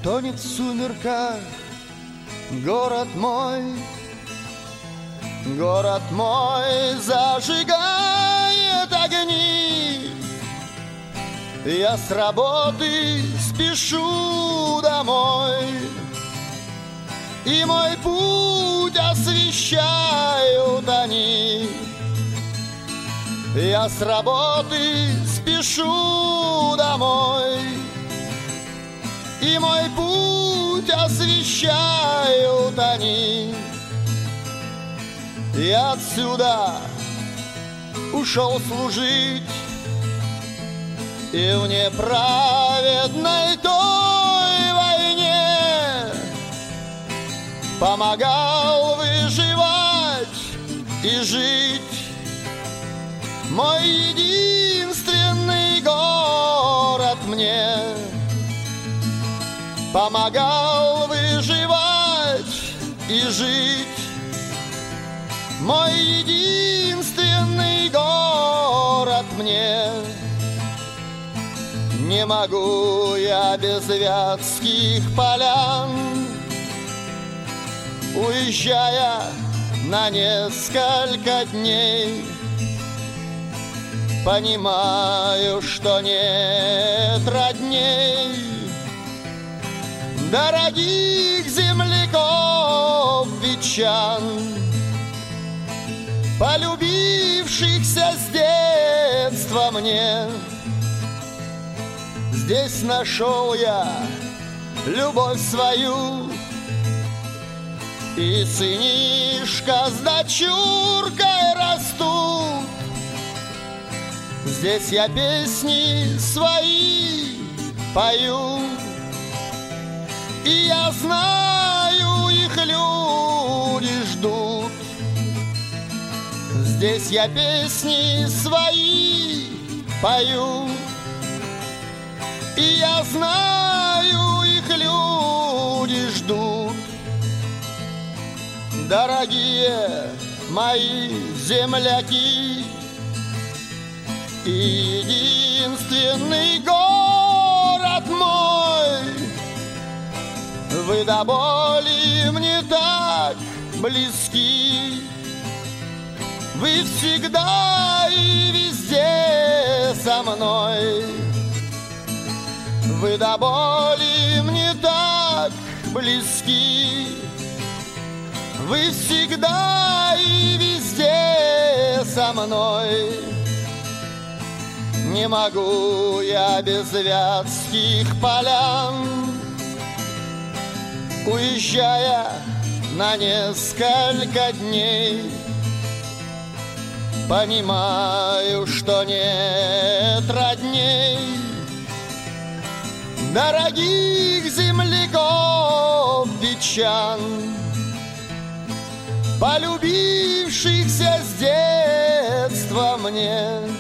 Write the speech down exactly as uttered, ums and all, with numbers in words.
Тонет в сумерках город мой, город мой зажигает огни. Я с работы спешу домой, и мой путь освещают они. Я с работы спешу домой, и мой путь освещают они. Я отсюда ушел служить, и в неправедной той войне помогал выживать и жить. Мой единственный город мне помогал выживать и жить. Мой единственный город мне. Не могу я без вятских полян, уезжая на несколько дней. Понимаю, что нет родней, дорогих земляков ветчан, полюбившихся с детства мне. Здесь нашел я любовь свою, и сынишка с дочуркой растут. Здесь я песни свои пою, и я знаю, их люди ждут. Здесь я песни свои пою, и я знаю, их люди ждут. Дорогие мои земляки, единственный город мой, вы до боли мне так близки. Вы всегда и везде со мной. Вы до боли мне так близки. Вы всегда и везде со мной. Не могу я без вятских полян, уезжая на несколько дней. Понимаю, что нет родней, дорогих земляков ветчан, полюбившихся с детства мне.